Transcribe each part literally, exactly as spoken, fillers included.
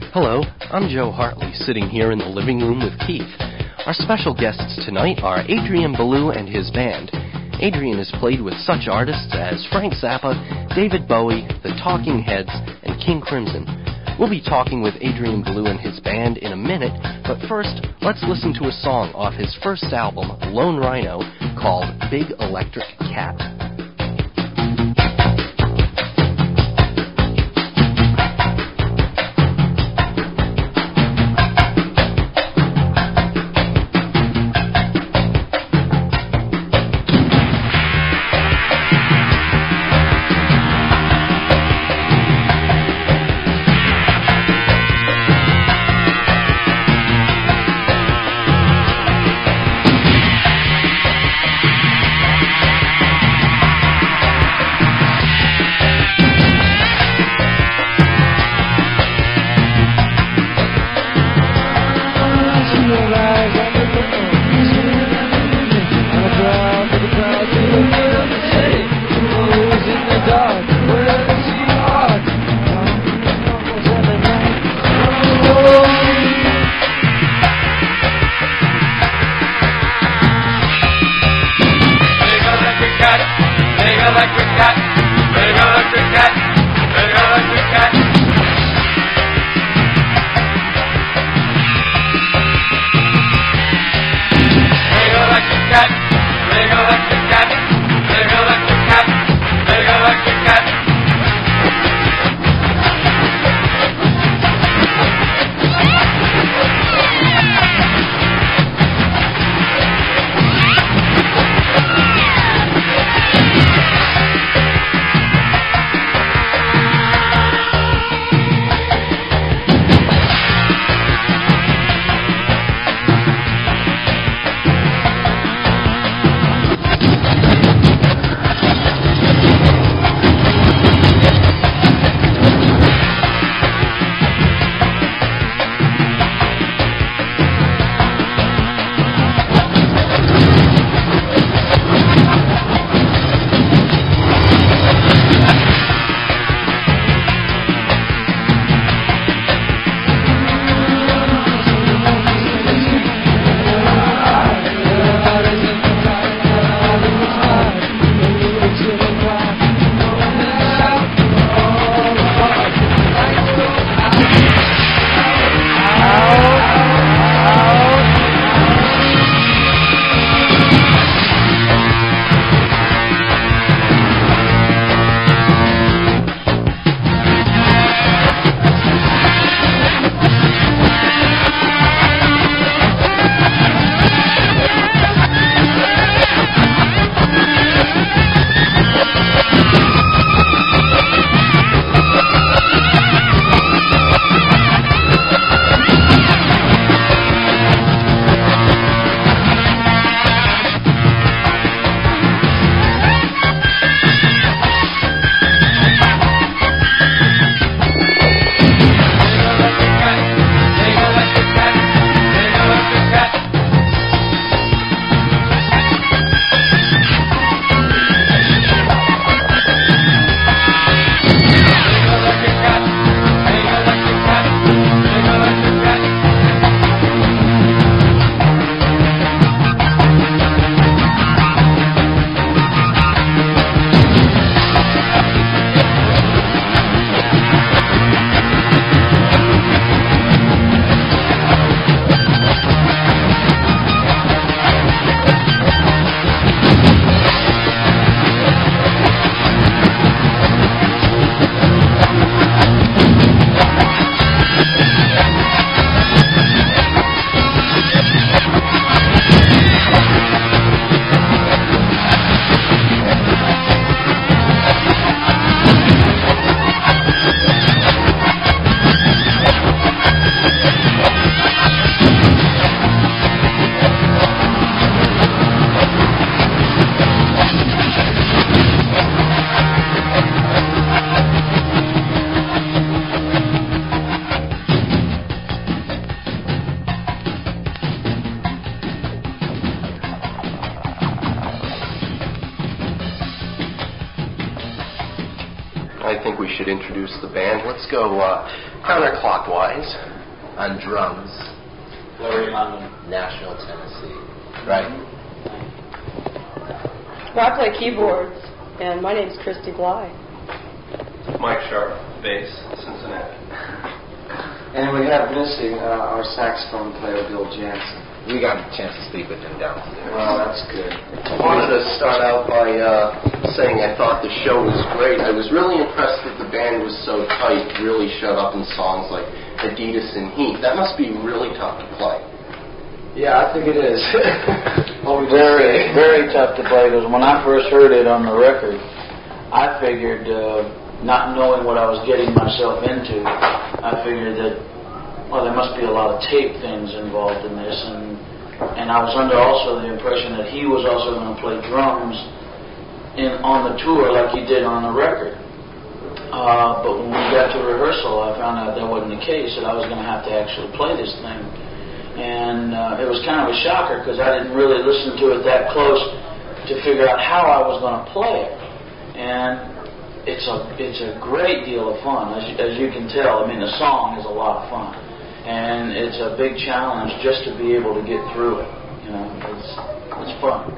Hello, I'm Joe Hartley, sitting here in the living room with Keith. Our special guests tonight are Adrian Belew and his band. Adrian has played with such artists as Frank Zappa, David Bowie, The Talking Heads, and King Crimson. We'll be talking with Adrian Belew and his band in a minute, but first, let's listen to a song off his first album, Lone Rhino, called Big Electric Cat. I think we should introduce the band. Let's go uh, counterclockwise. On drums, Larry London, Nashville, Tennessee. Right. Well, I play keyboards, and my name's Christy Bly. Mike Sharp, bass, Cincinnati. And we have missing uh, our saxophone player, Bill Jansen. We got a chance to speak with him downstairs. Well, that's good. I wanted to start out by uh, saying I thought the show was great. I was really impressed that the band was so tight, really showed up in songs like Adidas and Heat. That must be really tough to play. Yeah, I think it is. Well, very, very tough to play, because when I first heard it on the record, I figured, uh, not knowing what I was getting myself into, I figured that, well, there must be a lot of tape things involved in this, and and I was under also the impression that he was also going to play drums in on the tour like he did on the record. Uh, but when we got to rehearsal, I found out that wasn't the case, that I was going to have to actually play this thing. And uh, it was kind of a shocker, because I didn't really listen to it that close to figure out how I was going to play it. And it's a it's a great deal of fun, as you, as you can tell. I mean, the song is a lot of fun, and it's a big challenge just to be able to get through it. You know, it's it's fun.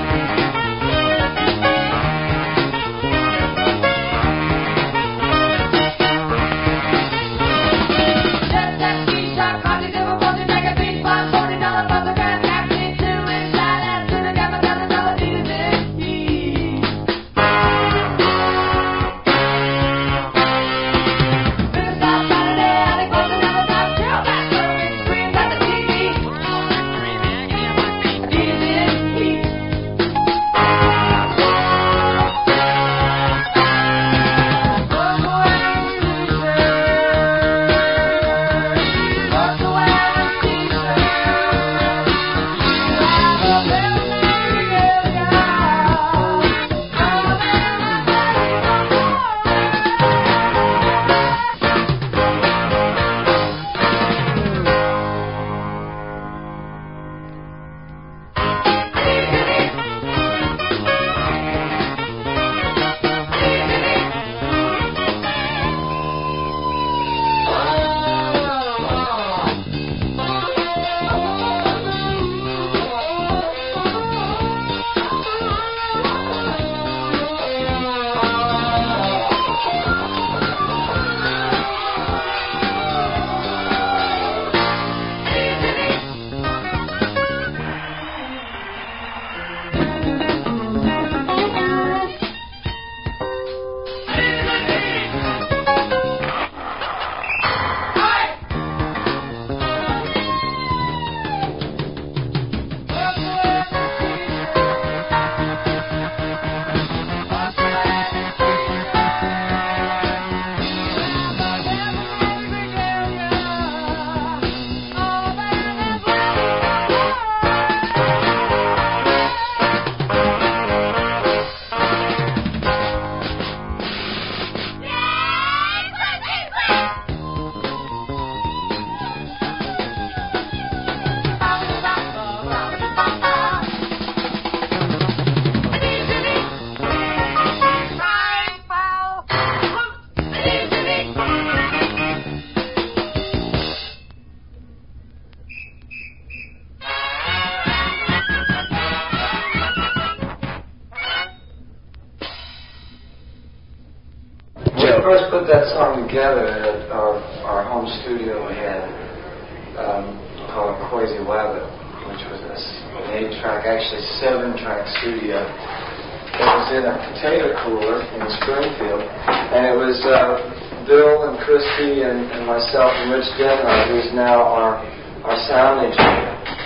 First put that song together at our, our home studio we had um, called Quasi Wabbit, which was an eight-track, actually seven-track studio. It was in a potato cooler in Springfield, and it was uh, Bill and Christy and, and myself and Rich Denner, who's now our our sound engineer.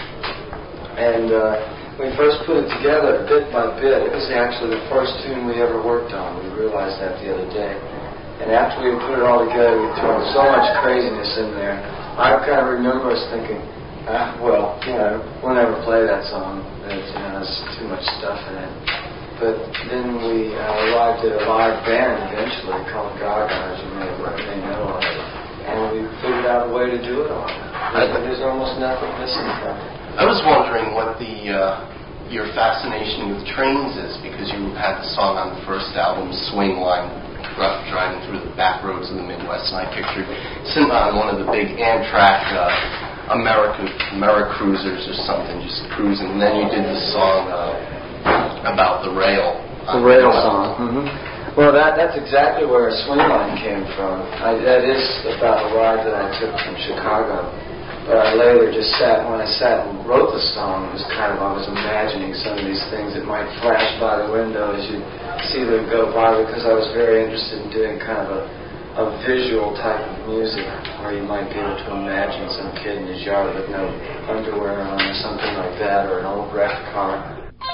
And uh, we first put it together bit by bit. It was actually the first tune we ever worked on. We realized that the other day. And after we put it all together, we threw so much craziness in there. I kind of remember us thinking, ah, well, you know, we'll never play that song. It's, you know, there's too much stuff in it. But then we uh, arrived at a live band eventually called Gaga, as you may, may know of. And we figured out a way to do it all. But there's almost nothing missing from it. I was wondering what the uh, your fascination with trains is, because you had the song on the first album, Swing Line. dri- driving through the back roads of the Midwest, and I pictured sitting on one of the big Amtrak uh, America Americruisers or something, just cruising. And then you did the song uh, about the rail. The rail song. Mm-hmm. Well, that that's exactly where Swing Line came from. I, that is about a ride that I took from Chicago. But I later just sat, when I sat and wrote the song, it was kind of, I was imagining some of these things that might flash by the window as you see them go by, because I was very interested in doing kind of a, a visual type of music where you might be able to imagine some kid in his yard with no underwear on or something like that, or an old wrecked car.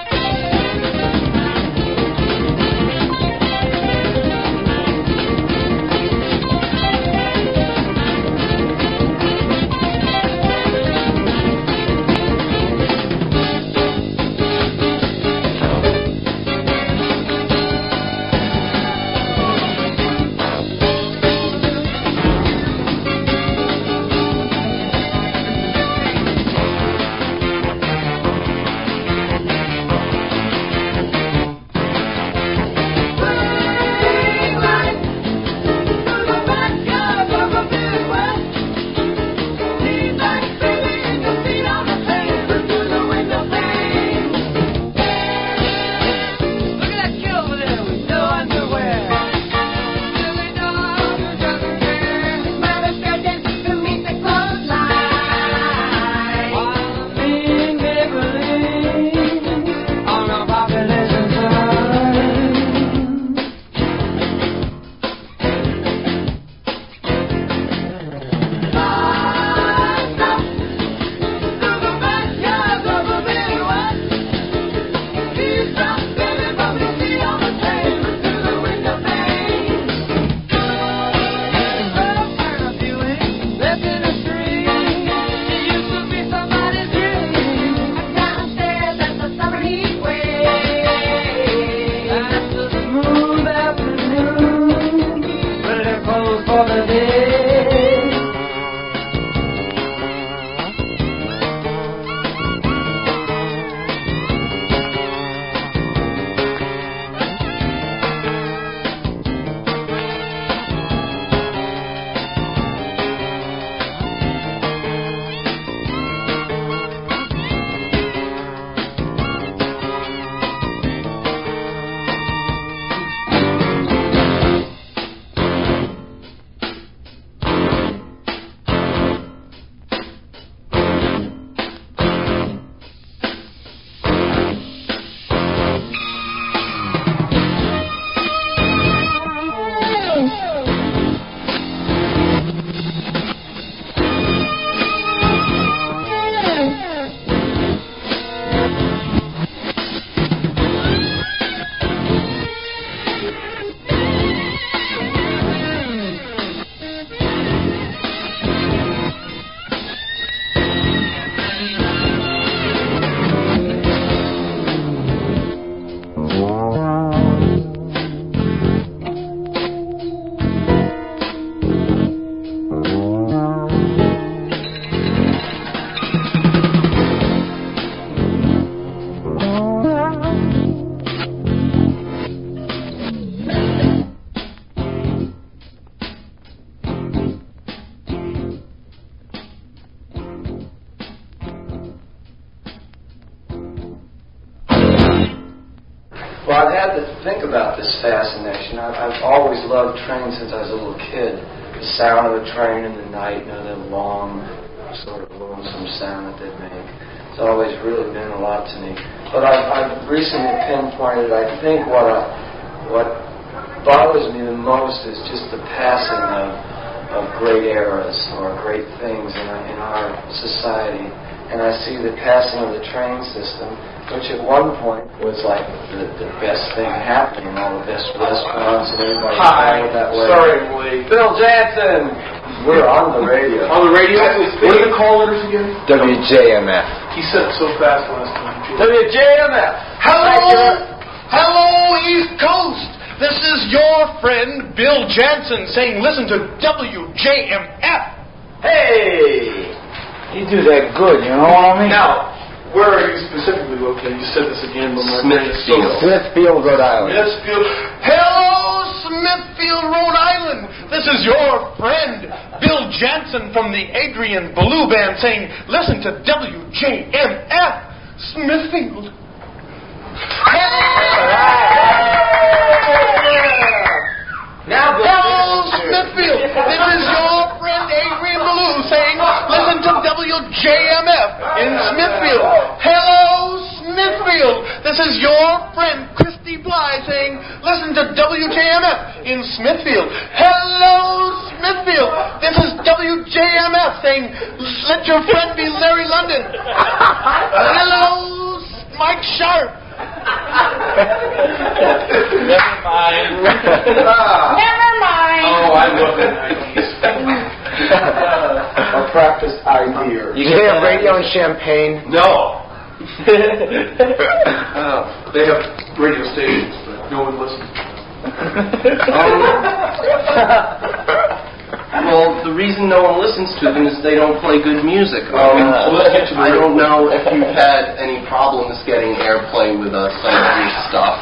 Well, I've had to think about this fascination. I've, I've always loved trains since I was a little kid. The sound of a train in the night, you know, the long, sort of lonesome sound that they make. It's always really meant a lot to me. But I've, I've recently pinpointed, I think, what I, what bothers me the most is just the passing of, of great eras or great things in our, in our society. And I see the passing of the train system, which at one point was like the, the best thing happening, all the best restaurants and everybody traveled that way. Sorry, Willie. Bill Jansen! We're on the radio. On the radio? What are the call letters again? W J M F. He said it so fast last time. W J M F. Hello! Hello, East Coast! This is your friend, Bill Jansen, saying listen to W J M F. Hey! You do that good, you know what I mean? Now, where are you specifically located? You said this again, but my brain is so... Smithfield, Rhode Island. Smithfield. Hello, Smithfield. Smithfield, Rhode Island. This is your friend, Bill Jansen from the Adrian Ballou Band saying, listen to W J M F, Smithfield. Now, Hello, Smithfield. This is your friend Adrian Ballou saying, listen to W J M F in Smithfield. Hello, Smithfield. This is your friend Christy Bly saying, listen to W J M F in Smithfield. Hello, Smithfield. This is W J M F saying, let your friend be Larry London. Hello, Mike Sharp. Never mind. Never mind. Oh, I love the nineties. A practiced idea. You get have radio and champagne? No. uh, they have radio stations, but no one listens. Um, well, the reason no one listens to them is they don't play good music. Um, So let's get to the I real don't know if you've had any problems getting airplay with uh, some of your stuff.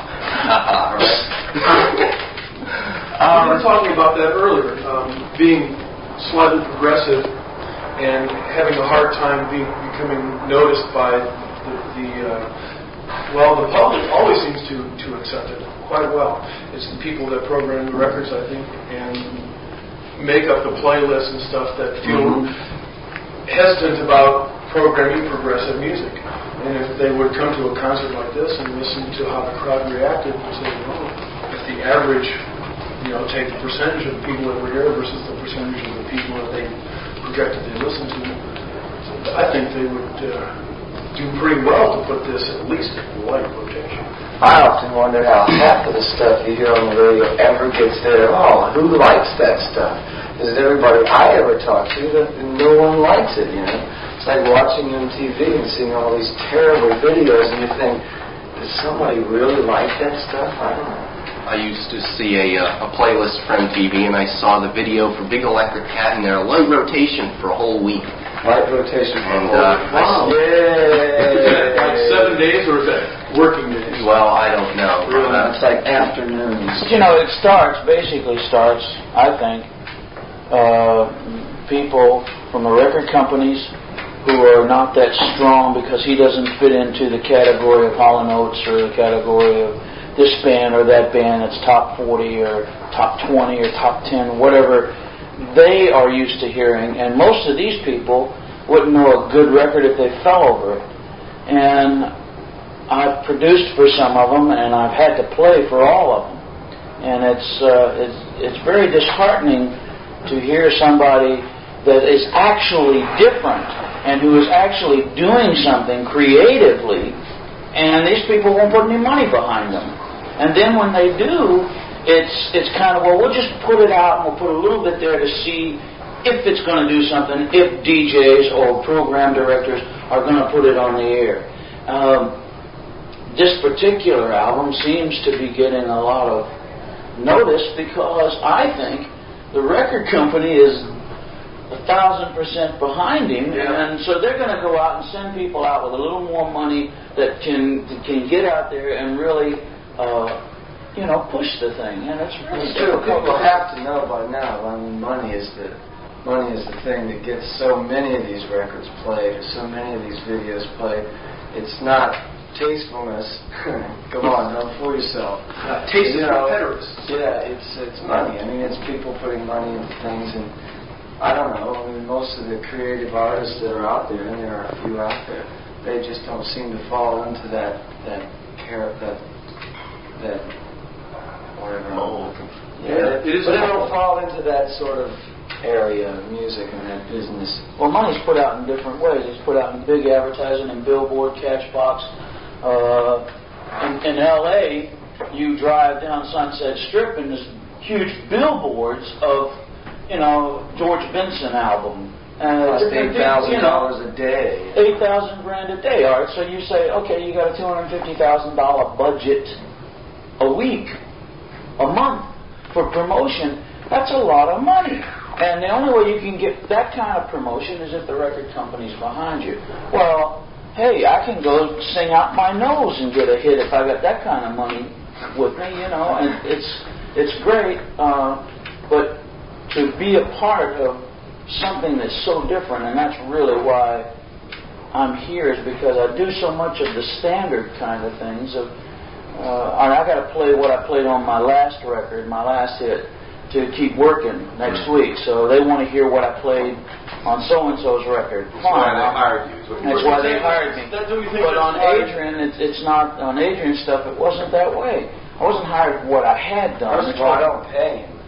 We were talking about that earlier, um, being slightly progressive and having a hard time being, becoming noticed by the, the uh, well, the public always seems to, to accept it quite well. It's the people that program the records, I think, and make up the playlists and stuff that feel Mm-hmm. hesitant about programming progressive music. And if they would come to a concert like this and listen to how the crowd reacted and say, well, if the average, you know, take the percentage of the people that were here versus the percentage of the people that they projected they listened to, I think they would uh, do pretty well to put this at least in light rotation. I often wonder how half of the stuff you hear on the radio ever gets there at all. Who likes that stuff? Is it everybody I ever talk to that no one likes it, you know? It's like watching M T V and seeing all these terrible videos and you think, does somebody really like that stuff? I don't know. I used to see a, uh, a playlist for M T V, and I saw the video for Big Electric Cat in their light rotation for a whole week. Light rotation for And, a whole uh, week. wow. Is that like Yay! seven days or is that working days? Well, I don't know. Really? Uh, It's like afternoons. You know, it starts, basically starts, I think, uh, people from the record companies who are not that strong because he doesn't fit into the category of Hall and Oates or the category of this band or that band that's top forty or top twenty or top ten, whatever they are used to hearing. And most of these people wouldn't know a good record if they fell over it. And I've produced for some of them, and I've had to play for all of them. And it's uh, it's it's very disheartening to hear somebody that is actually different and who is actually doing something creatively, and these people won't put any money behind them. And then when they do, it's it's kind of, well, we'll just put it out and we'll put a little bit there to see if it's going to do something, if D Js or program directors are going to put it on the air. Um, this particular album seems to be getting a lot of notice because I think the record company is a thousand percent behind him, Yeah. and so they're going to go out and send people out with a little more money that can that can get out there and really, uh, you know, push the thing. And it's really It's true. difficult. People have to know by now. I mean, money is the money is the thing that gets so many of these records played, or so many of these videos played. It's not tastefulness. Come on, don't fool yourself. Uh, taste You is know, competitors. Yeah, it's it's money. I mean, it's people putting money into things, and I don't know. I mean, most of the creative artists that are out there, and there are a few out there, they just don't seem to fall into that that care that that whatever. mold. Yeah, It is but a they don't mold. fall into that sort of area of music and that business. Well, money's put out in different ways. It's put out in big advertising and billboard, Catchbox. Uh, in, in L A, you drive down Sunset Strip and there's huge billboards of, you know, George Benson album. Uh, Cost eight thousand dollars a day. Eight thousand grand a day. All right, so you say, okay, you got a two hundred fifty thousand dollar budget a week, a month for promotion. That's a lot of money. And the only way you can get that kind of promotion is if the record company's behind you. Well, hey, I can go sing out my nose and get a hit if I got that kind of money with me, you know. And it's it's great, uh, but to be a part of something that's so different, and that's really why I'm here, is because I do so much of the standard kind of things. Of uh, I got to play what I played on my last record, my last hit, to keep working next mm-hmm. week. So they want to hear what I played on so-and-so's record. That's why they hired you. That's why they hired me. But on Adrian, it's, it's not, on Adrian's stuff, it wasn't that way. I wasn't hired for what I had done. First of all, I don't pay him.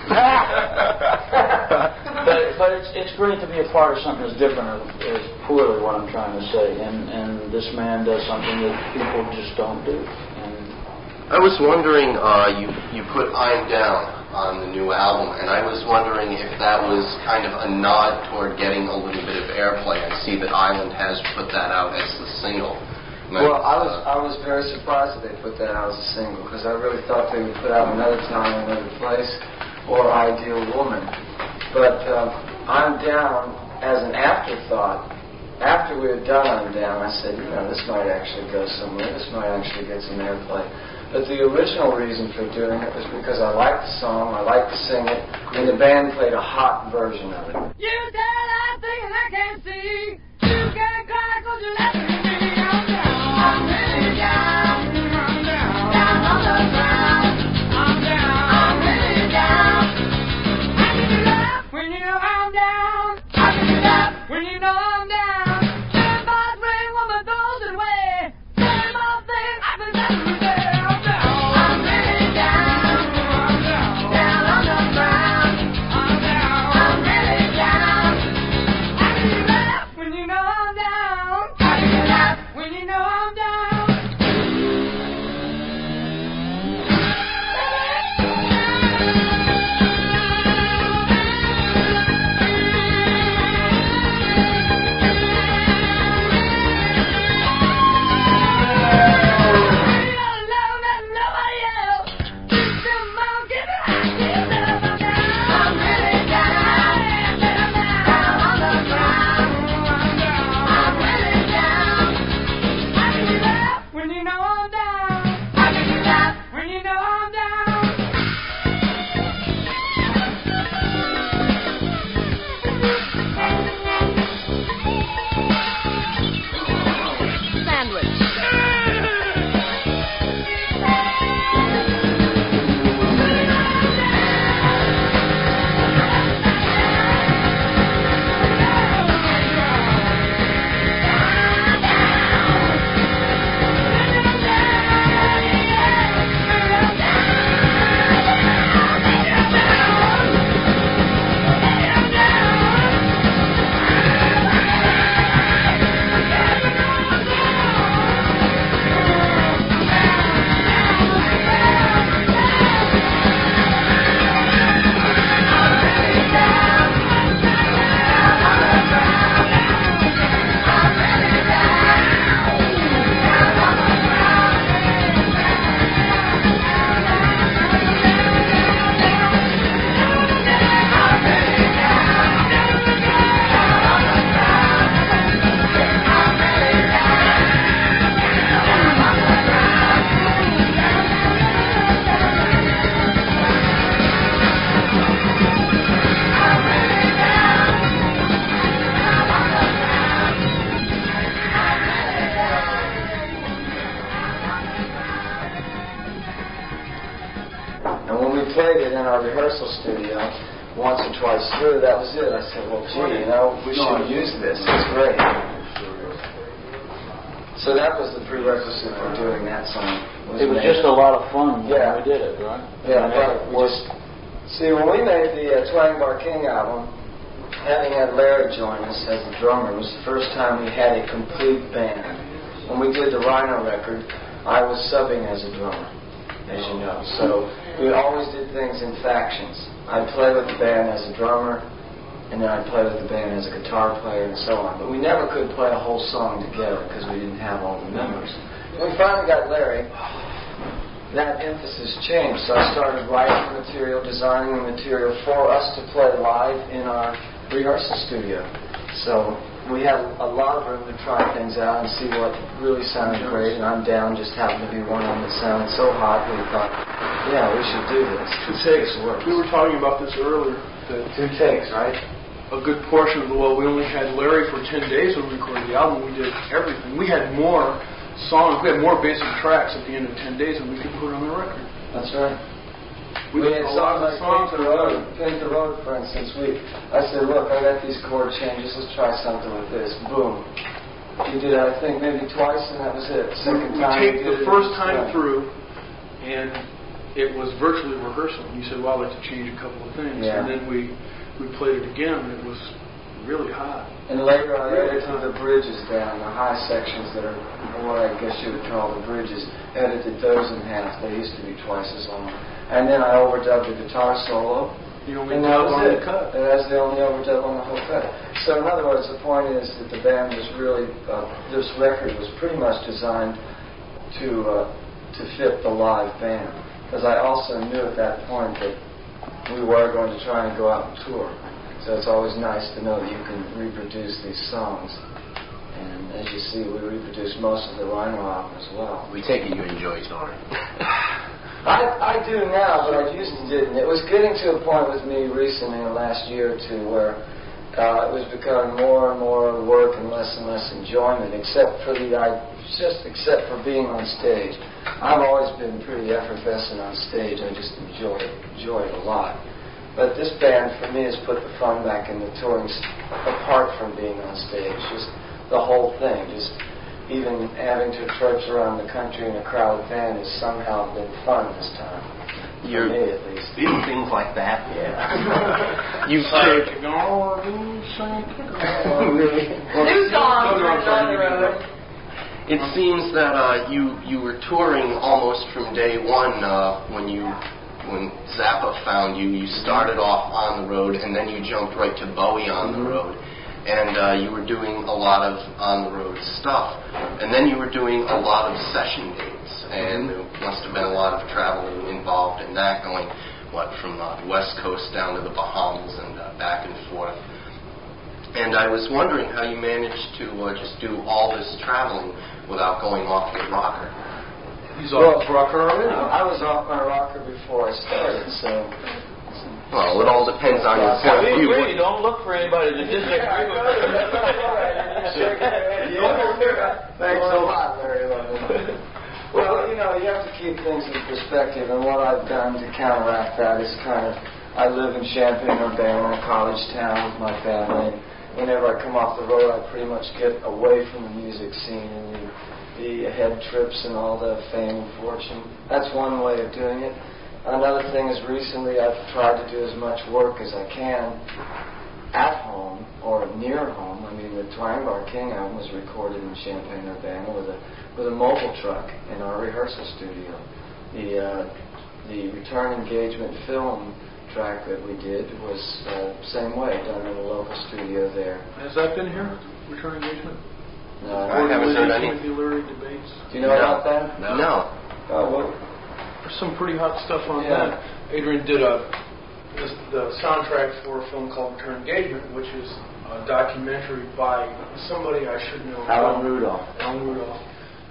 but but it's it's great to be a part of something as different as, as poorly what I'm trying to say. And, and this man does something that people just don't do. And I was wondering, uh, you, you put I'm Down on the new album, and I was wondering if that was kind of a nod toward getting a little bit of airplay. I see that Island has put that out as the single. Well, I was I was very surprised that they put that out as a single, because I really thought they would put out Another Time, Another Place, or Ideal Woman. But um, I'm Down as an afterthought. After we had done I'm Down, I said, you know, this might actually go somewhere. This might actually get some airplay. But the original reason for doing it was because I liked the song, I liked to sing it, and the band played a hot version of it. You said I think I can see. You can't cry because you left me. I'm down. I'm really down. I'm down. Down on the ground. I'm down. I'm really down. I can do that when you know I'm down. I can do that when you know I'm down. Ten miles rain, woman throws it away. Ten miles thing, I can never do that. I'm down. I'm really down. I'm down. Down on the ground. I'm down. I'm really down. I can do that when you know I'm down. I can do that when you know I'm down. That was it. I said, well, gee, you know, we should use this. It's great. So that was the prerequisite for doing that song. Was it was just a lot of fun yeah. when we did it, right? Yeah, but we just, see, when we made the uh, Twang Bar King album, having had Larry join us as the drummer was the first time we had a complete band. When we did the Rhino record, I was subbing as a drummer, as you know. So we always did things in factions. I'd play with the band as a drummer, and then I'd play with the band as a guitar player and so on. But we never could play a whole song together because we didn't have all the members. When we finally got Larry, that emphasis changed. So I started writing material, designing the material for us to play live in our rehearsal studio. So we had a lot of room to try things out and see what really sounded great. And I'm down just happened to be one of them that sounded so hot we thought, yeah, we should do this. Two takes. We were talking about this earlier. That Two takes, right? a good portion of the, well, we only had Larry for ten days when we recorded the album. We did everything. We had more songs, we had more basic tracks at the end of ten days than we could put on the record. That's right. We, We did had a lot songs of like songs Paint the Road, Paint the Road, for instance. We, I said, look, I got these chord changes, let's try something with this. Boom. You did it, I think, maybe twice, and that was it. Second we time. taped you did the first it, time yeah. through, and it was virtually rehearsal. And you said, well, I'd like to change a couple of things. Yeah. And then we, we played it again, and it was really hot. And later I Really edited hot. the bridges down, the high sections that are what I guess you would call the bridges. Edited those in half. They used to be twice as long. And then I overdubbed the guitar solo. You only And that dub was on it. the cut. And that's the only overdub on the whole cut. So in other words, the point is that the band was really, uh, this record was pretty much designed to uh, to fit the live band. Because I also knew at that point that we were going to try and go out and tour. So it's always nice to know that you can reproduce these songs. And as you see, we reproduced most of the Rhino album as well. We take it you enjoy touring. I, I do now, but I used to didn't. It was getting to a point with me recently in the last year or two where uh, it was becoming more and more work and less and less enjoyment, except for the I, just except for being on stage. I've always been pretty effervescent on stage. I just enjoy it, enjoy it a lot. But this band, for me, has put the fun back in the touring, apart from being on stage. Just the whole thing, just even having to traipse around the country in a crowded van has somehow been fun this time. You're for me, at least. doing things like that. Yeah. You've Say, heard. "Oh, do say, Really? New songs No, no, I'm on sorry, the you can road. It seems that uh, you you were touring almost from day one uh, when you when Zappa found you. You started off on the road, and then you jumped right to Bowie on the road. And uh, you were doing a lot of on-the-road stuff. And then you were doing a lot of session dates. And there must have been a lot of traveling involved in that, going, what, from uh, the West Coast down to the Bahamas and uh, back and forth. And I was wondering how you managed to uh, just do all this traveling without going off your rocker. He's off his rocker already. I was off my rocker before I started, so... Well, it all depends on your point of We view. agree. Don't look for anybody to disagree with Thanks a lot, Larry Levin. Well, you know, you have to keep things in perspective, and what I've done to counteract that is kind of, I live in Champaign-Urbana, a college town with my family. Whenever I come off the road, I pretty much get away from the music scene and the, the head trips and all the fame and fortune. That's one way of doing it. Another thing is recently I've tried to do as much work as I can at home or near home. I mean, the Twang Bar King album was recorded in Champaign-Urbana with a with a mobile truck in our rehearsal studio. The uh, the Return Engagement film track that we did was uh, same way, done in a local studio there. Has that been here? Return Engagement? No, I haven't heard any. Timothy Leary debates. do you know No. about that? No. no. Oh, well, There's some pretty hot stuff on Yeah. that. Adrian did a this, the soundtrack for a film called Return Engagement, which is a documentary by somebody I should know. Alan Rudolph. Alan Rudolph.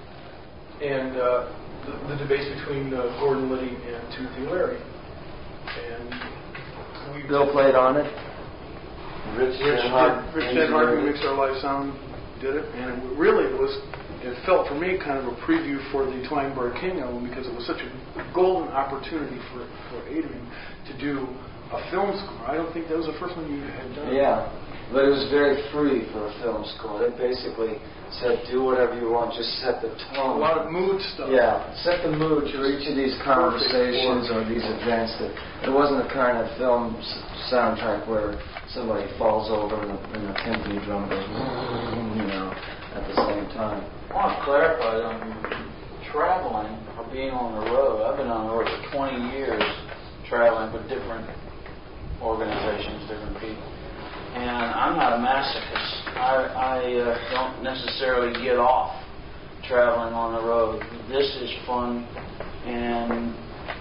And uh, the, the debates between uh, Gordon Liddy and Timothy Leary. And we Bill played on it. Rich Ed Rich Ed Hart, who makes our live sound, did it, and it really was. It felt for me kind of a preview for the Twang Bar King album because it was such a golden opportunity for for Adrian to do a film score. I don't think that was the first one you had done. Yeah, but it was very free for a film score. They basically said, do whatever you want, just set the A tone. lot of mood stuff. Yeah, set the mood for each of these conversations or these events. That it wasn't the kind of film s- soundtrack where somebody falls over and a, and a timpani drum goes, you know, at the same time. I want to clarify on traveling or being on the road. I've been on the road for twenty years, traveling with different organizations, different people. And I'm not a masochist. I, I uh, don't necessarily get off traveling on the road. This is fun, and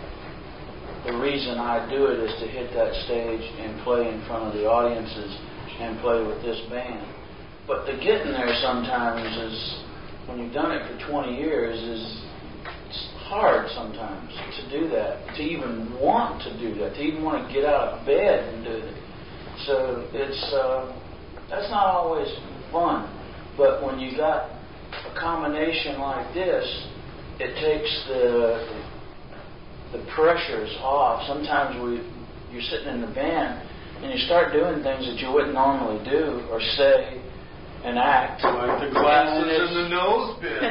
the reason I do it is to hit that stage and play in front of the audiences and play with this band. but the getting there sometimes is, when you've done it for twenty years, is it's hard sometimes to do that, to even want to do that, to even want to get out of bed and do it. So it's uh, that's not always fun. But when you got a combination like this, it takes the the pressures off. Sometimes we you're sitting in the band and you start doing things that you wouldn't normally do or say and act. Like the glasses and the nose bit.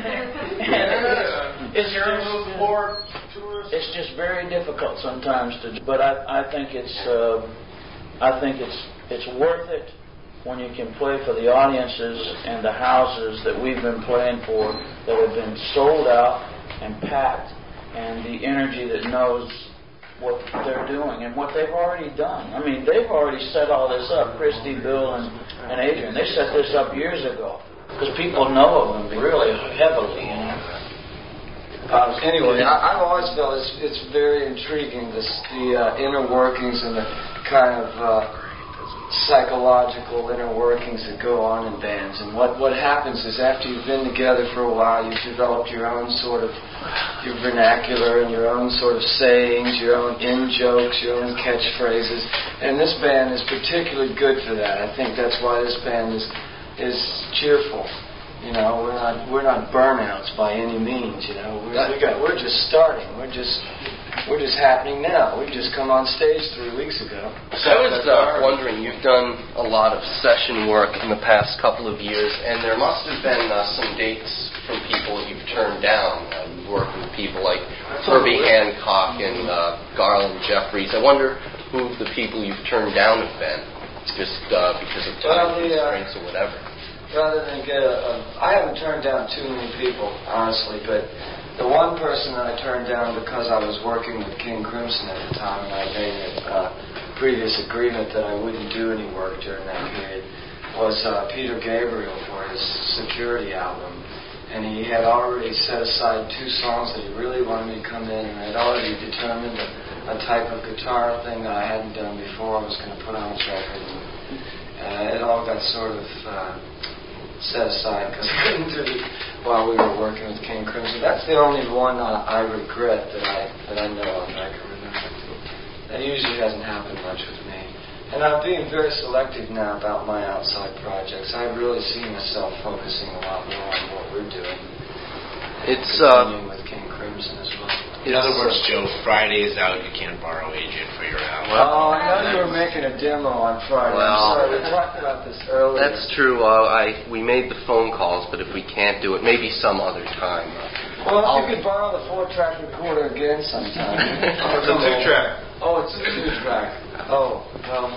yeah. It's just, sport tourists. It's just very difficult sometimes to do. But I, I think it's uh, I think it's it's worth it when you can play for the audiences and the houses that we've been playing for that have been sold out and packed, and the energy that knows what they're doing and what they've already done. I mean, they've already set all this up, Christy, Bill, and, and Adrian. They set this up years ago because people know of them really heavily, you know. Uh, anyway, I, I've always felt it's, it's very intriguing, this, the uh, inner workings and the kind of uh, psychological inner workings that go on in bands. And what, what happens is after you've been together for a while, you've developed your own sort of your vernacular and your own sort of sayings, your own in-jokes, your own catchphrases. And this band is particularly good for that. I think that's why this band is is cheerful. You know, we're not we're not burnouts by any means. You know, we're, we got, we're just starting. We're just we're just happening now. We've just come on stage three weeks ago. So I was uh, wondering, you've done a lot of session work in the past couple of years, and there must have been uh, some dates from people you've turned down. Uh, you've worked with people like Herbie Hancock and uh, Garland Jeffries. I wonder who the people you've turned down have been, just uh, because of time well, the, constraints uh, or whatever. Rather than get a, a, I haven't turned down too many people, honestly, but the one person that I turned down because I was working with King Crimson at the time, and I made a uh, previous agreement that I wouldn't do any work during that period, was uh, Peter Gabriel for his Security album. And he had already set aside two songs that he really wanted me to come in, and I had already determined a, a type of guitar thing that I hadn't done before I was going to put on his record. And, uh, it all got sort of uh, set aside because I couldn't do it while we were working with King Crimson. That's the only one uh, I regret that I that I know of that I can remember. That usually hasn't happened much with me. And I'm being very selective now about my outside projects. I really see myself focusing a lot more on what we're doing. It's uh, with King Crimson as well. In other words, Joe, Friday is out. You can't borrow Adrian for your album. Well, oh, I know you were making a demo on Friday. Well, I'm sorry, we talked about this earlier. That's true. Uh, I we made the phone calls, but if we can't do it, maybe some other time. Well, if I'll, you could borrow the four-track recorder again sometime. Oh, it's a two-track. Oh, it's a two-track. Oh, well,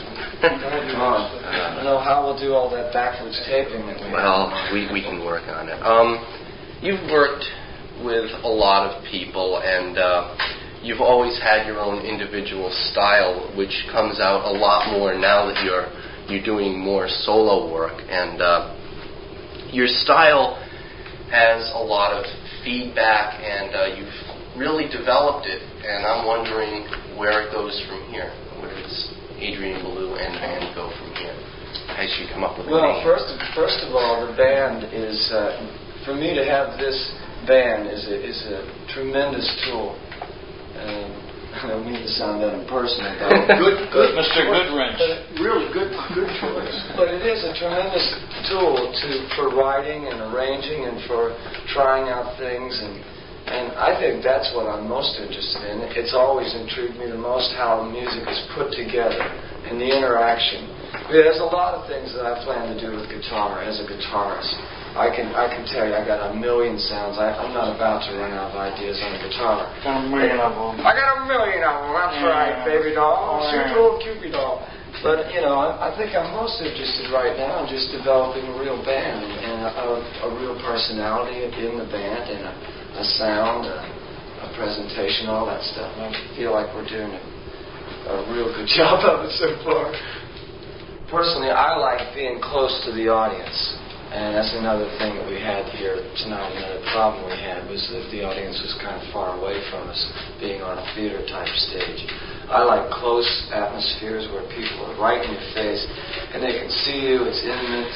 come on. I don't know how we'll do all that backwards taping. That we well, we we can work on it. Um, you've worked with a lot of people, and uh, you've always had your own individual style, which comes out a lot more now that you're you're doing more solo work. And uh, your style has a lot of feedback, and uh, you've really developed it. And I'm wondering where it goes from here. Where does Adrian Belew and band go from here? As you come up with a well, name. first of, first of all, the band is uh, for me to have this. Band is a, is a tremendous tool. Um, I don't mean to sound that impersonal, but good, good, Mister Goodwrench. Really good, good choice. But it is a tremendous tool to for writing and arranging and for trying out things, and and I think that's what I'm most interested in. It's always intrigued me the most how music is put together and the interaction. There's a lot of things that I plan to do with guitar as a guitarist. I can I can tell you I got a million sounds. I, I'm not about to run out of ideas on a guitar. Got a million of them. I got a million of them. That's yeah. right, baby doll. Oh, sweet little Cupid doll. But you know, I, I think I'm most interested right now in just developing a real band and a, a real personality in the band and a, a sound, a, a presentation, all that stuff. I feel like we're doing a, a real good job of it so far. Personally, I like being close to the audience. And that's another thing that we had here tonight. Another problem we had was that the audience was kind of far away from us, being on a theater-type stage. I like close atmospheres where people are right in your face, and they can see you. It's intimate,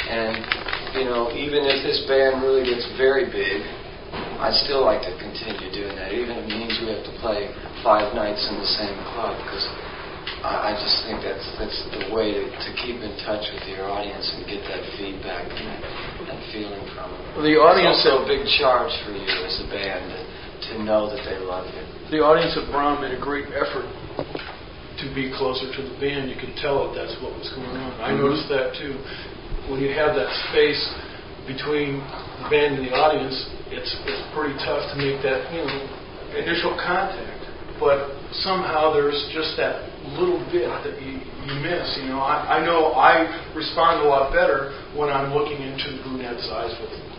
And, you know, even if this band really gets very big, I'd still like to continue doing that, even if it means we have to play five nights in the same club, because I, I just think that's that's the way to, to keep in touch with your audience and get that feedback and that, that feeling from them. Well, the audience it's also a big charge for you as a band to, to know that they love you. The audience at Brown made a great effort to be closer to the band. You could tell that that's what was going on. I mm-hmm. noticed that too. When you have that space between the band and the audience, it's it's pretty tough to make that, you know, initial contact. But somehow there's just that little bit that you, you miss. You know, I, I know I respond a lot better when I'm looking into the brunette's eyes with them.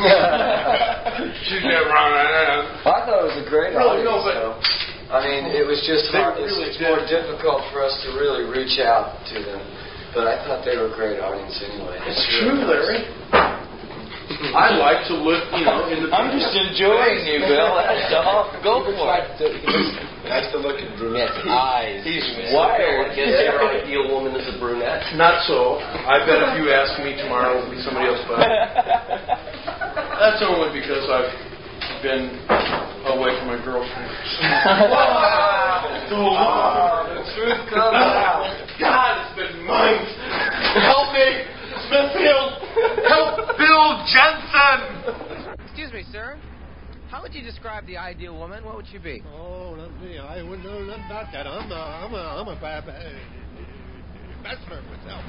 She's never on that. I thought it was a great really, audience. No, but though. I mean, it was just hard. It's, really it's more difficult for us to really reach out to them. But I thought they were a great audience anyway. It's, it's true, Larry. I like to live, you know, in the... I'm just enjoying you, Bill. That's all. Go for it. That's the look at brunette's eyes. He's wired. Guess your ideal woman is a brunette. Not so. I bet if you ask me tomorrow, it'll be somebody else. But that's only because I've been away from my girlfriend. Oh, the truth comes out. God, it's been months. Help me, Smithfield. Help Bill Jensen. Excuse me, sir. How would you describe the ideal woman? What would she be? Oh, not me. I wouldn't know nothing about that. I'm a, I'm a, I'm a bad, bad bachelor myself.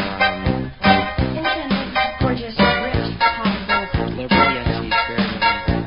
Gorgeous, rich, powerful. Liberty, and she's very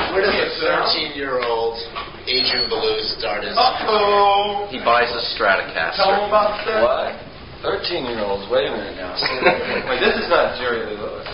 Where does a thirteen-year-old Adrian Belew start his... Uh-oh. He buys a Stratocaster. Tell him about that. What? thirteen-year-olds. Wait a minute now. Wait, this is not Jerry Lee Lewis.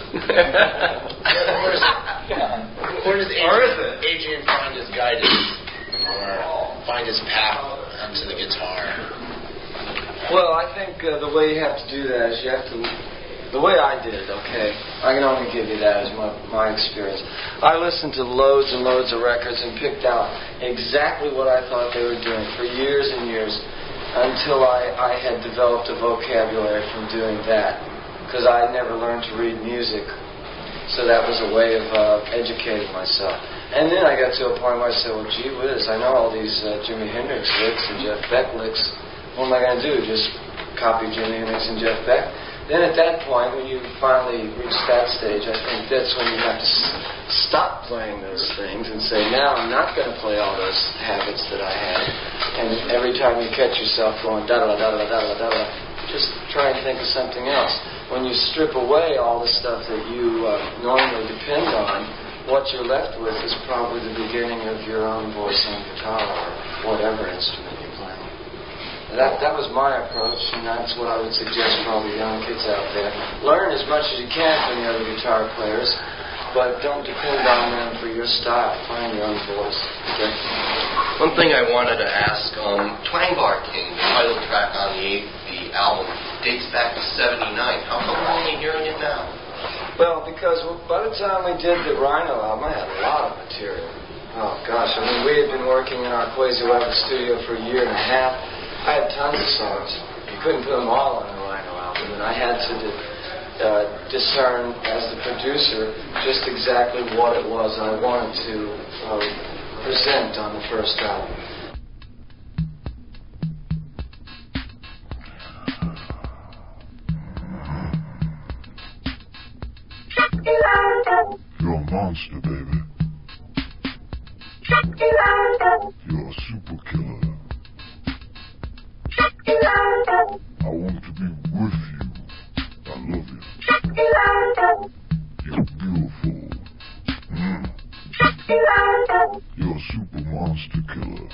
Where does, where does Adrian, Or is it? Adrian find his guidance or find his path onto the guitar? Well, I think uh, the way you have to do that is you have to... The way I did it, okay, I can only give you that as my, my experience. I listened to loads and loads of records and picked out exactly what I thought they were doing for years and years until I, I had developed a vocabulary from doing that, because I had never learned to read music. So that was a way of uh, educating myself. And then I got to a point where I said, well, gee whiz, I know all these uh, Jimi Hendrix licks and Jeff Beck licks. What am I going to do? Just copy Jimi Hendrix and Jeff Beck? Then at that point, when you finally reach that stage, I think that's when you have to s- stop playing those things and say, now I'm not going to play all those habits that I had. And every time you catch yourself going da-da-da-da-da-da-da-da, just try and think of something else. When you strip away all the stuff that you uh, normally depend on, what you're left with is probably the beginning of your own voice on guitar or whatever instrument you're playing. That, that was my approach, and that's what I would suggest for all the young kids out there. Learn as much as you can from the other guitar players, but don't depend on them for your style. Find your own voice. Okay? One thing I wanted to ask, um, Twang Bar King, the title track on the, the album, dates back to seventy-nine. How come we're only hearing it now? Well, because by the time we did the Rhino album, I had a lot of material. Oh, gosh. I mean, we had been working in our Quasi Weber studio for a year and a half. I had tons of songs. You couldn't put them all on the Rhino album, and I had to uh, discern, as the producer, just exactly what it was I wanted to uh, present on the first album. You're a monster, baby. You're a super killer. I want to be with you. I love you. You're beautiful. Mm. You're a super monster killer.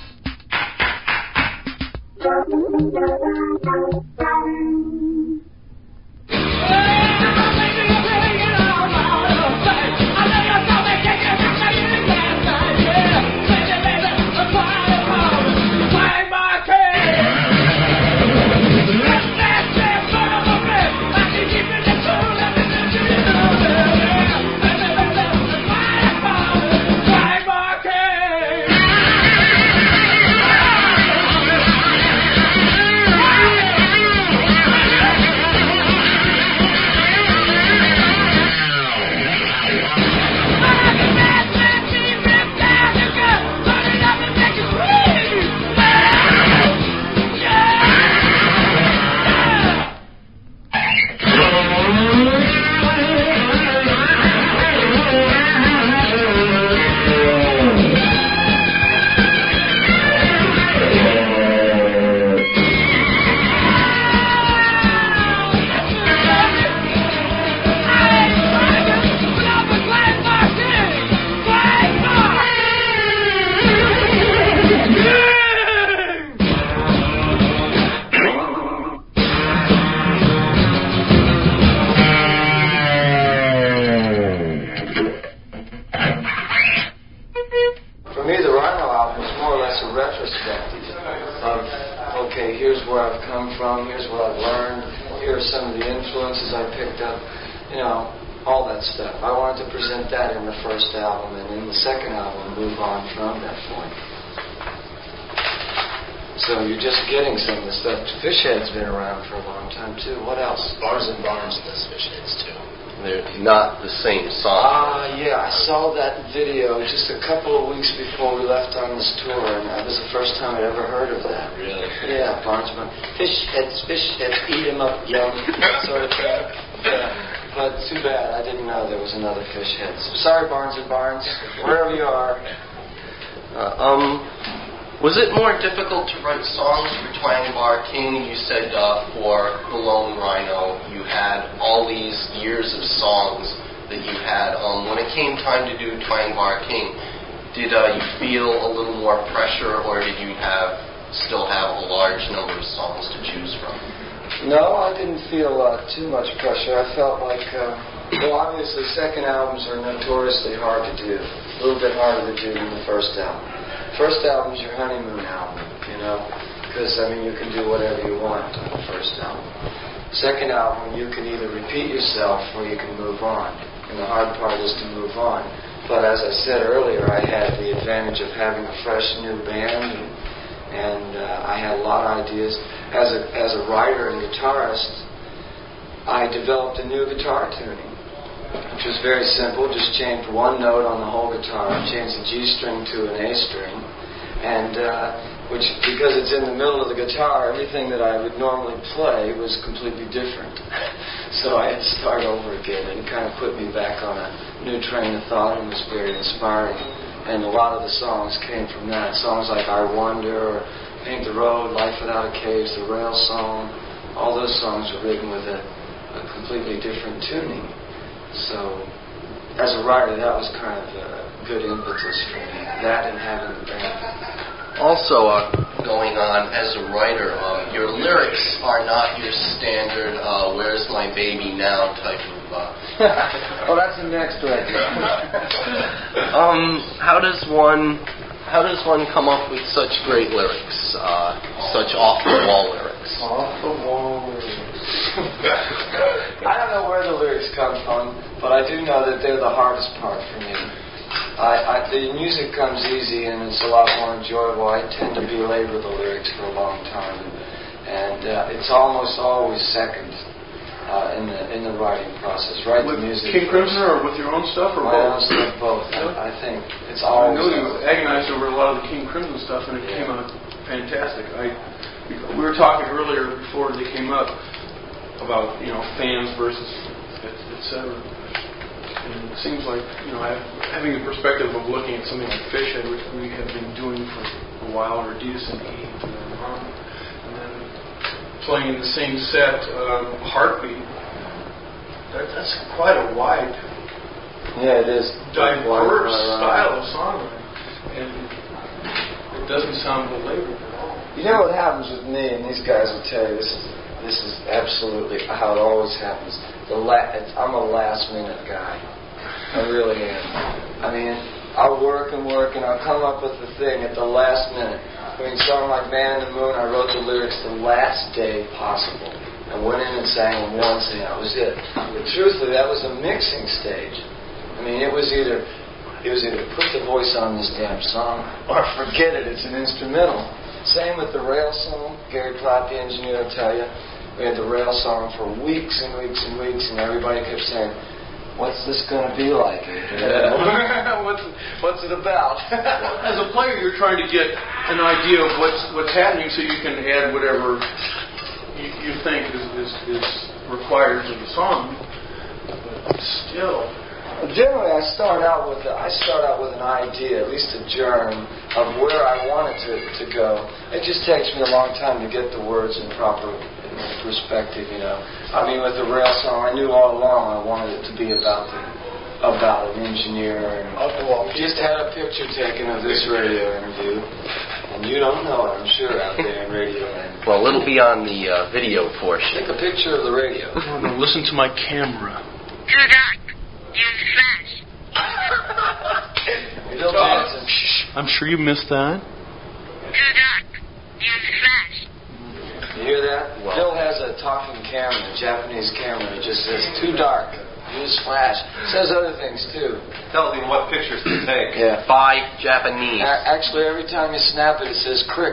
So you're just getting some of the stuff. Fishhead's been around for a long time, too. What else? Bars and Barnes does Fishheads, too. They're not the same song. Ah, yeah. I saw that video just a couple of weeks before we left on this tour, and that was the first time I'd ever heard of that. Really? Yeah, Barnes and Barnes. Fishheads, Fishheads, eat 'em up, young, sort of thing. Yeah. But too bad. I didn't know there was another Fishheads. Sorry, Barnes and Barnes. Wherever you are. Uh, um... Was it more difficult to write songs for Twang Bar King? You said uh, for The Lone Rhino, you had all these years of songs that you had. Um, when it came time to do Twang Bar King, did uh, you feel a little more pressure, or did you have still have a large number of songs to choose from? No, I didn't feel uh, too much pressure. I felt like, uh, well, obviously second albums are notoriously hard to do. A little bit harder to do than the first album. First album is your honeymoon album, you know, because, I mean, you can do whatever you want on the first album. Second album, you can either repeat yourself or you can move on. And the hard part is to move on. But as I said earlier, I had the advantage of having a fresh new band, and, and uh, I had a lot of ideas. As a, as a writer and guitarist, I developed a new guitar tuning, which was very simple. Just changed one note on the whole guitar, changed the G string to an A string, and uh, which, because it's in the middle of the guitar, everything that I would normally play was completely different. So I had to start over again, and it kind of put me back on a new train of thought, and was very inspiring. And a lot of the songs came from that. Songs like I Wonder, or Paint the Road, Life Without a Cage, The Rail Song, all those songs were written with a, a completely different tuning. So, as a writer, that was kind of a good impetus for me. That and having the band. Also, uh, going on as a writer, um, your lyrics are not your standard uh, "Where's my baby now" type of. Uh, oh, that's the next record. um, how does one, how does one come up with such great lyrics, uh, such off-the-wall lyrics? Off-the-wall lyrics. I don't know where the lyrics come from, but I do know that they're the hardest part for me. I, I, the music comes easy and it's a lot more enjoyable. I tend to belabor the lyrics for a long time, and uh, it's almost always second uh, in the in the writing process. Write with the music. King Crimson, or with your own stuff, or my both? own stuff, both. I, I think it's I always. know you agonized over a lot of the King Crimson stuff, and it yeah. came out fantastic. I we were talking earlier before they came up about you know fans versus et, et cetera. And it seems like, you know, having the perspective of looking at something like Fishhead, which we have been doing for a while, or Adidas and Eve, and then playing in the same set, um, Heartbeat, that, that's quite a wide, yeah, it is diverse style of songwriting, and it doesn't sound belabored at all. You know what happens with me, and these guys will tell you, this is this is absolutely how it always happens. The la- it's, I'm a last minute guy. I really am. I mean, I'll work and work and I'll come up with the thing at the last minute. I mean, something like Man in the Moon, I wrote the lyrics the last day possible. I went in and sang them once and that was it. But truthfully, that was a mixing stage. I mean, it was either it was either put the voice on this damn song or forget it, it's an instrumental. Same with the Rail Song. Gary Platt, the engineer, will tell you. We had the Rail Song for weeks and weeks and weeks, and everybody kept saying, "What's this going to be like? Yeah. what's what's it about?" As a player, you're trying to get an idea of what's what's happening, so you can add whatever you, you think is, is, is required to the song. But still, generally, I start out with a, I start out with an idea, at least a germ of where I want it to, to go. It just takes me a long time to get the words in proper perspective, you know. I mean, with the Rail Song, I knew all along I wanted it to be about the, about an engineer. And just had a picture taken of this radio interview, and you don't know it, I'm sure, out there in radio land. Well, it'll be on the uh, video portion. Take a picture of the radio. Oh, no, listen to my camera. Too dark. Use flash. Bill Johnson. I'm sure you missed that. Too dark. Use flash. You hear that? Well, Phil has a talking camera, a Japanese camera. It just says, "Too dark. Use flash." It says other things, too. Tells him what pictures to take. Yeah. By Japanese. A- actually, every time you snap it, it says crick.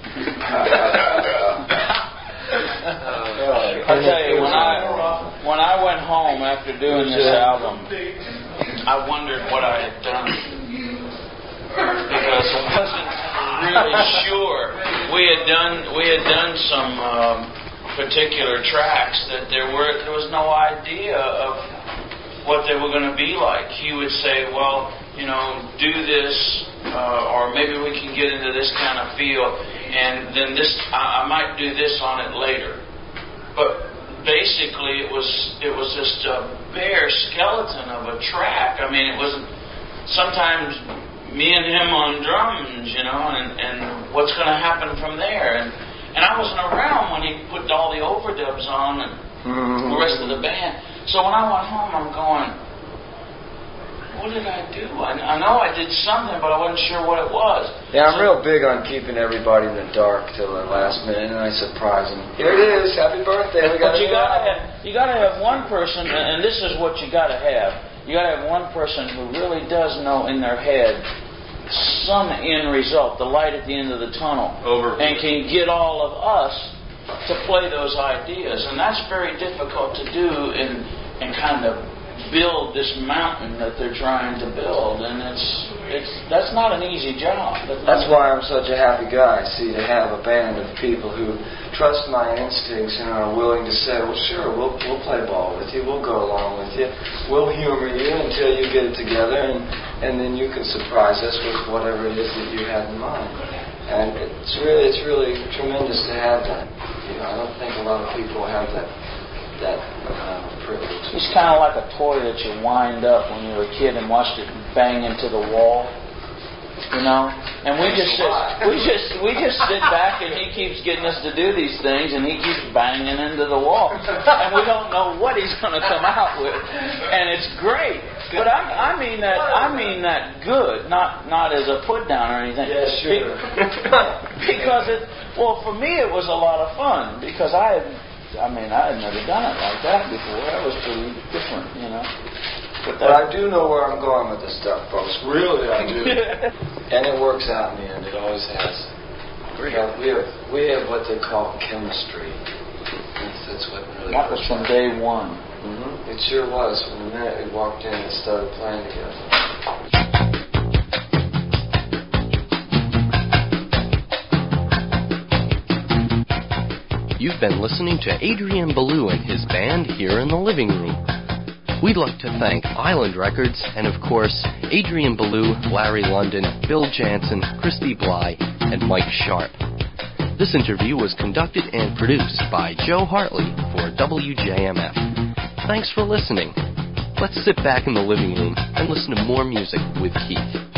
I tell you, when I when I went home after doing this album, I wondered what I had done, because I wasn't really sure. We had done we had done some um, particular tracks that there were there was no idea of what they were going to be like. He would say, "Well, you know, do this, uh, or maybe we can get into this kind of feel, and then this I, I might do this on it later." But basically, it was it was just a bare skeleton of a track. I mean, it wasn't. Sometimes me and him on drums, you know, and, and what's going to happen from there. And, and I wasn't around when he put all the overdubs on and mm-hmm. the rest of the band. So when I went home, I'm going, what did I do? I, I know I did something, but I wasn't sure what it was. Yeah, I'm so, real big on keeping everybody in the dark till the last minute, and I surprise them. Here it is, happy birthday. We but got you got to have, you got to have one person, and this is what you got to have. You got to have one person who really does know in their head some end result, the light at the end of the tunnel, Over. and can get all of us to play those ideas, and that's very difficult to do and and kind of build this mountain that they're trying to build, and it's it's that's not an easy job. That's why I'm such a happy guy, see, to have a band of people who trust my instincts and are willing to say, well, sure, we'll we'll play ball with you, we'll go along with you, we'll humor you until you get it together, and, and then you can surprise us with whatever it is that you have in mind. And it's really it's really tremendous to have that. You know, I don't think a lot of people have that that uh, privilege. It's kind of like a toy that you wind up when you were a kid and watched it bang into the wall. You know, and we just sit, we just we just sit back, and he keeps getting us to do these things, and he keeps banging into the wall, and we don't know what he's going to come out with, and it's great. But I, I mean that I mean that good, not not as a put down or anything. Yeah, sure. Because it well for me it was a lot of fun because I had I mean I had never done it like that before. That was pretty different, you know. But, but I do know where I'm going with this stuff, folks. Really, I do. And it works out in the end. It always has. We have, we have, we have what they call chemistry. That's, that's what really that was from day one. Mm-hmm. It sure was. From the minute we walked in and started playing together. You've been listening to Adrian Belew and his band here in the living room. We'd like to thank Island Records and, of course, Adrian Belew, Larry London, Bill Jansen, Christy Bly, and Mike Sharp. This interview was conducted and produced by Joe Hartley for W J M F. Thanks for listening. Let's sit back in the living room and listen to more music with Keith.